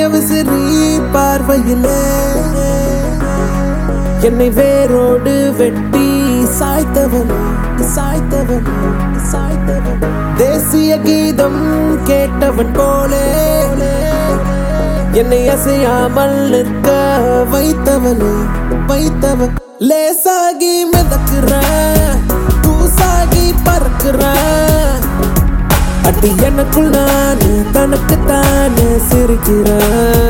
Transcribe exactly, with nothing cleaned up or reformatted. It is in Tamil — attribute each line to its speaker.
Speaker 1: இரவு சிறி பார்வையிலே என்னை வேரோடு வெட்டி சாய்த்தவன் சாய்த்தவன் சாய்த்தவன் தேசிய கீதம் கேட்டவன் போலே என்னை அசையாமல் நிற்க வைத்தவன் வைத்தவன் லேசாகி மிதக்குறேன் தூசாகி பறக்குறேன் அடி எனக்குள் நான் தனக்கு தானே சிரிக்கிறேன்